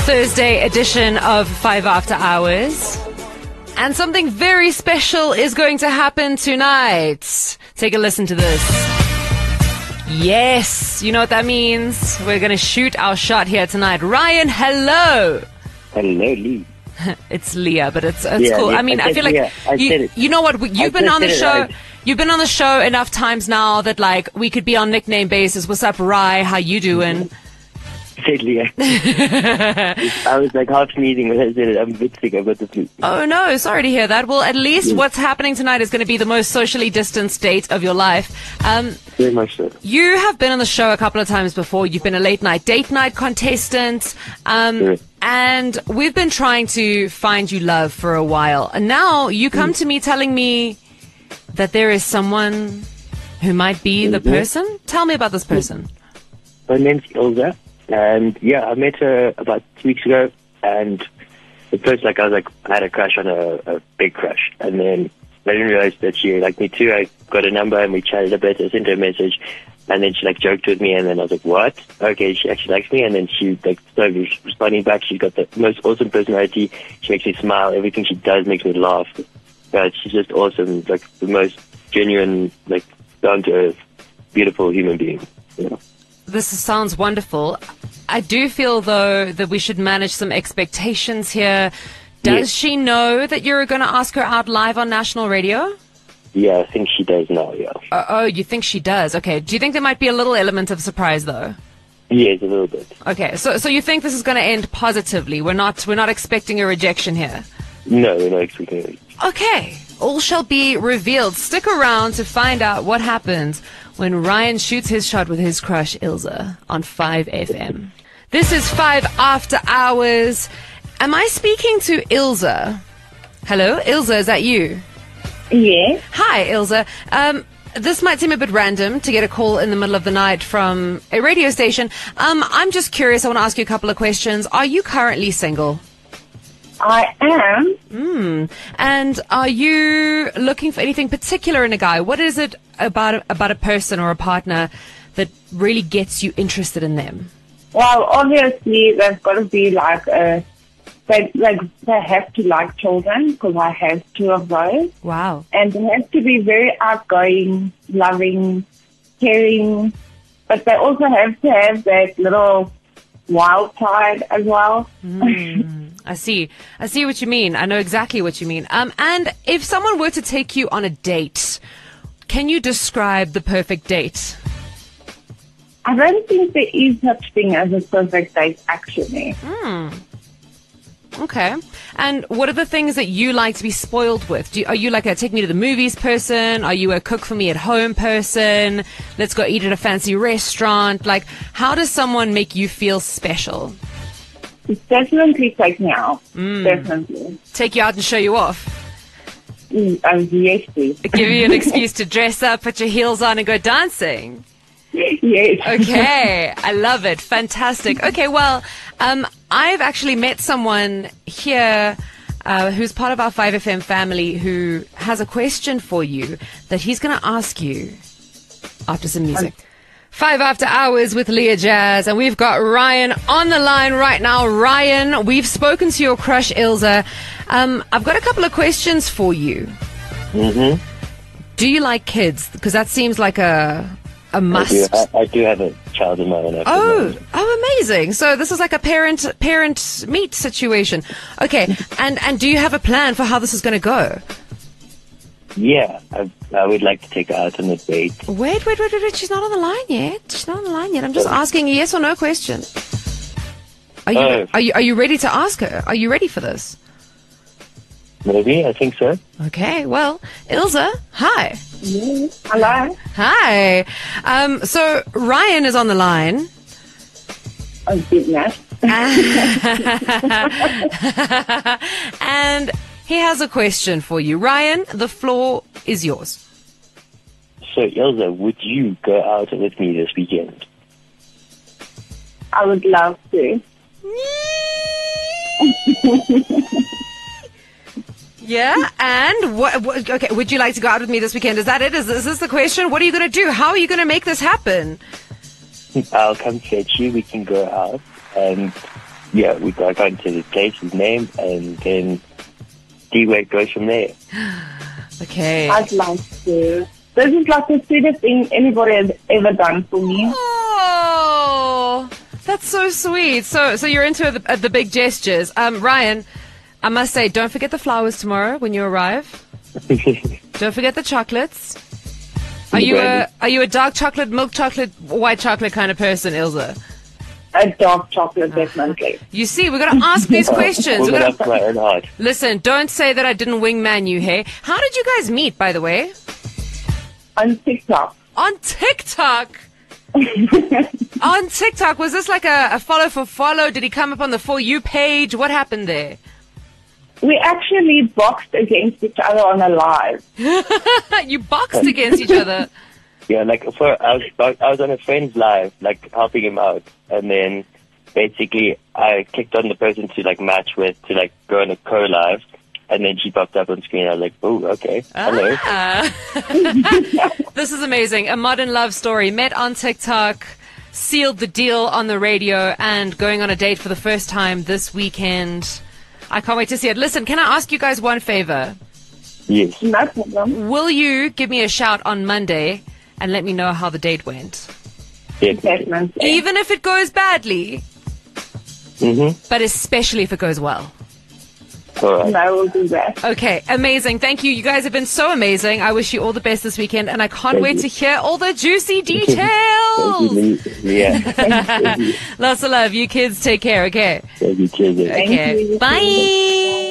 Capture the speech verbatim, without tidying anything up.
Thursday edition of Five After Hours. And something very special is going to happen tonight. Take a listen to this. Yes, you know what that means? We're going to shoot our shot here tonight. Ryan, hello. Hello, Lee. It's Leah, but it's it's yeah, cool. yeah, I mean, I, I feel like Leah. I you, you know what? You've I been on the show. Right. You've been on the show enough times now that like we could be on nickname basis. What's up, Rye? How you doing? Said Leah. I was like half sneezing when I said it. I'm a bit sick. I've got the flu. Oh no, sorry to hear that. Well, at least yeah. what's happening tonight is going to be the most socially distanced date of your life. Um, Very much so. You have been on the show a couple of times before. You've been a late night date night contestant. Um, yeah. And we've been trying to find you love for a while. And now you come mm. to me telling me that there is someone who might be mm-hmm. the person. Tell me about this person. Her name's Ilza. And yeah, I met her about two weeks ago. And at first, like, I was like, I had a crush on a, a big crush. And then I didn't realize that she liked me too. I got a number and we chatted a bit. I sent her a message. And then she like joked with me, and then I was like, "What? Okay, she actually likes me." And then she like started responding back. She's got the most awesome personality. She makes me smile. Everything she does makes me laugh. But she's just awesome. Like the most genuine, like down to earth, beautiful human being. You know? This sounds wonderful. I do feel though that we should manage some expectations here. Does yes. she know that you're going to ask her out live on national radio? Yeah, I think she does now, yeah. Uh, oh, you think she does? Okay. Do you think there might be a little element of surprise, though? Yes, a little bit. Okay, so so you think this is going to end positively? We're not we're not expecting a rejection here? No, we're not expecting a rejection. Okay. All shall be revealed. Stick around to find out what happens when Ryan shoots his shot with his crush, Ilza, on five F M. This is five After Hours. Am I speaking to Ilza? Hello? Ilza, is that you? Yes. Hi, Ilza. Um, this might seem a bit random to get a call in the middle of the night from a radio station. Um, I'm just curious. I want to ask you a couple of questions. Are you currently single? I am. Hmm. And are you looking for anything particular in a guy? What is it about about a person or a partner that really gets you interested in them? Well, obviously, there's got to be like a... They, like, they have to like children, because I have two of those. Wow. And they have to be very outgoing, loving, caring. But they also have to have that little wild side as well. Mm, I see. I see what you mean. I know exactly what you mean. Um, and if someone were to take you on a date, can you describe the perfect date? I don't think there is such thing as a perfect date, actually. Hmm. Okay. And what are the things that you like to be spoiled with? Do you, are you like a take me to the movies person? Are you a cook for me at home person? Let's go eat at a fancy restaurant. Like, how does someone make you feel special? It's definitely take me out. Mm. Definitely. Take you out and show you off? Mm, um, yes, please. Give you an excuse to dress up, put your heels on and go dancing? Yes. Okay, I love it. Fantastic. Okay, well, um, I've actually met someone here uh, who's part of our five F M family who has a question for you that he's going to ask you after some music. Um, Five After Hours with Leah Jazz, and we've got Ryan on the line right now. Ryan, we've spoken to your crush, Ilza. Um, I've got a couple of questions for you. Mm-hmm. Do you like kids? Because that seems like a... A must. I do, I, I do have a child of my own. Oh, oh, amazing! So this is like a parent parent meet situation. Okay, and and do you have a plan for how this is going to go? Yeah, I, I would like to take her out on a date. Wait, wait, wait, wait, wait! She's not on the line yet. She's not on the line yet. I'm just oh. asking a yes or no question. Are you oh. are you are you ready to ask her? Are you ready for this? Maybe, I think so. Okay, well, Ilza, hi. Yes. Hello. Hi. Um, so Ryan is on the line. Oh, goodness. And he has a question for you. Ryan, the floor is yours. So, Ilza, would you go out with me this weekend? I would love to. Yeah, and what, what? Okay, would you like to go out with me this weekend? Is that it? Is, is this the question? What are you going to do? How are you going to make this happen? I'll come fetch you. We can go out, and yeah, we got got into the place, his name, and then see where it goes from there. Okay. I'd like to. This is like the sweetest thing anybody has ever done for me. Oh, that's so sweet. So, so you're into the, uh, the big gestures. Um, Ryan, I must say, don't forget the flowers tomorrow when you arrive. Don't forget the chocolates. Are you a are you a dark chocolate, milk chocolate, white chocolate kind of person, Ilse? A dark chocolate, definitely. You see, we're going to ask these questions. We're We're gonna gonna, have my own heart. listen, don't say that I didn't wingman you, hey? How did you guys meet, by the way? On TikTok. On TikTok. On TikTok, was this like a, a follow for follow? Did he come up on the For You page? What happened there? We actually boxed against each other on a live. You boxed against each other. Yeah, like for I was I was on a friend's live, like helping him out, and then basically I clicked on the person to like match with to like go on a co live, and then she popped up on screen. I was like, oh, okay, hello. Ah. This is amazing. A modern love story. Met on TikTok, sealed the deal on the radio, and going on a date for the first time this weekend. I can't wait to see it. Listen, can I ask you guys one favor? Yes, No problem. Will you give me a shout on Monday and let me know how the date went? definitely. Definitely. Even if it goes badly, Mhm. but especially if it goes well. All right. No, we'll do that. Okay, amazing. Thank you. You guys have been so amazing. I wish you all the best this weekend, and I can't Thank wait you. to hear all the juicy Thank details. you. Yeah. Thank you. Lots of love. You kids take care, okay? Thank you. Cheers. Thank Okay. you. Bye.